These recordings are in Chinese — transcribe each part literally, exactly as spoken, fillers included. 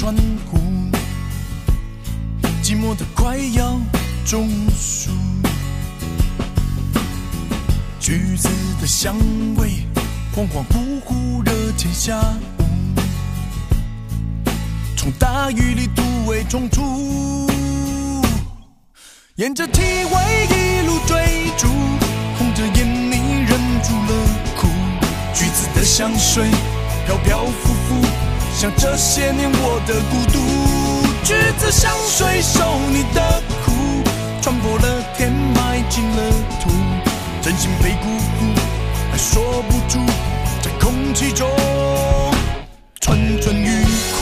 川湖，寂寞的快要中暑。橘子的香味，恍恍惚惚的天下午，从大雨里突围冲出，沿着体味一路追逐，红着眼你忍住了哭。橘子的香水飘飘浮浮，像这些年我的孤独。橘子香水受你的苦，穿破了天埋进了土，真心被辜负还说不出，在空气中蠢蠢欲哭。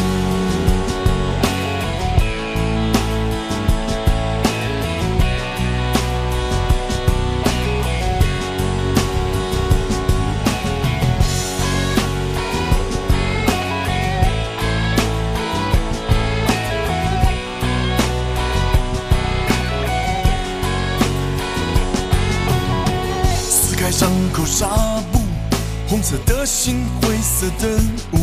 伤口纱布，红色的心，灰色的雾，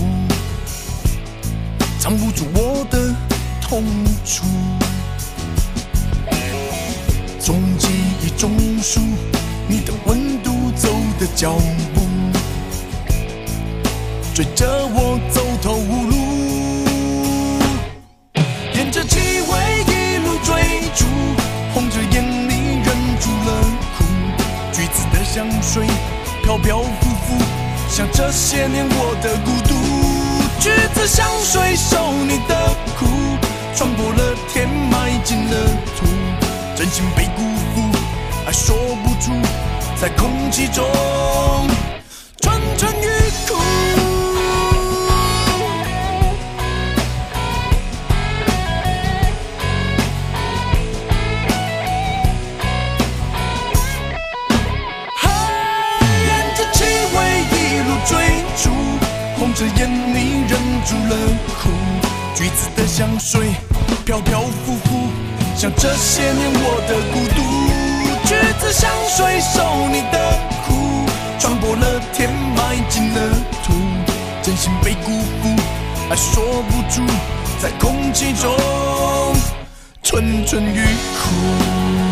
藏不住我的痛楚。从记忆中数你的温度，走的脚步，追着我走投无路，沿着气味一路追逐，红着眼你忍住了哭。橘子的香水飘飘浮浮，像这些年我的孤独。橘子香水受你的苦，穿破了天埋进了土，真心被辜负还说不出，在空气中蠢蠢欲哭。红着眼你忍住了哭，橘子的香水飘飘浮浮，像这些年我的孤独。橘子香水受你的苦，穿破了天埋进了土，真心被辜负还说不出，在空气中蠢蠢欲哭。